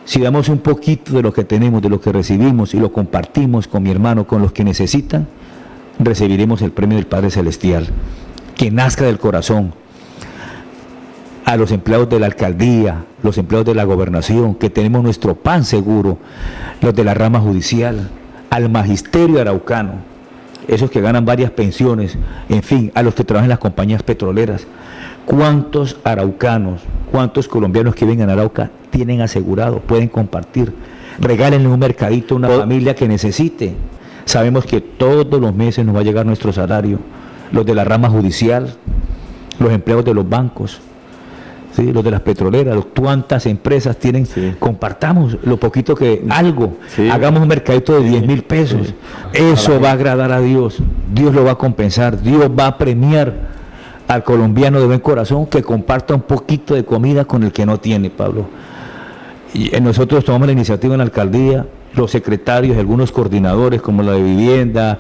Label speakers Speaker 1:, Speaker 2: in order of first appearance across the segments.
Speaker 1: Si damos un poquito de lo que tenemos, de lo que recibimos y lo compartimos con mi hermano, con los que necesitan, recibiremos el premio del Padre Celestial, que nazca del corazón. A los empleados de la alcaldía, los empleados de la gobernación, que tenemos nuestro pan seguro, los de la rama judicial, al magisterio araucano, esos que ganan varias pensiones, en fin, a los que trabajan en las compañías petroleras. ¿Cuántos araucanos, cuántos colombianos que viven en Arauca tienen asegurado, pueden compartir? Regálenle un mercadito a una familia que necesite. Sabemos que todos los meses nos va a llegar nuestro salario, los de la rama judicial, los empleados de los bancos, ¿sí? Los de las petroleras, cuántas empresas tienen, sí. Compartamos lo poquito que algo, sí. Hagamos un mercadito de 10.000 pesos, sí. Eso va a agradar a Dios, Dios lo va a compensar, Dios va a premiar al colombiano de buen corazón que comparta un poquito de comida con el que no tiene, Pablo. Y nosotros tomamos la iniciativa en la alcaldía, los secretarios, algunos coordinadores como la de vivienda,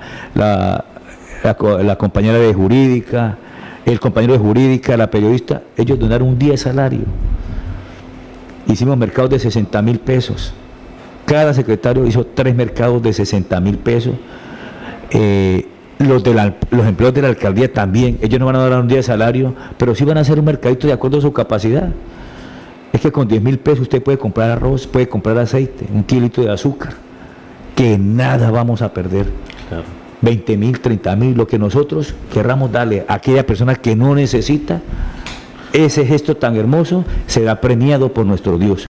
Speaker 1: la compañera de jurídica, el compañero de jurídica, la periodista, ellos donaron un día de salario. Hicimos mercados de 60.000 pesos. Cada secretario hizo 3 mercados de 60.000 pesos. Los empleados de la alcaldía también, ellos no van a dar un día de salario, pero sí van a hacer un mercadito de acuerdo a su capacidad. Es que con 10.000 pesos usted puede comprar arroz, puede comprar aceite, un kilito de azúcar, que nada vamos a perder. Claro. 20.000, 30.000, lo que nosotros querramos darle a aquella persona que no necesita, ese gesto tan hermoso será premiado por nuestro Dios.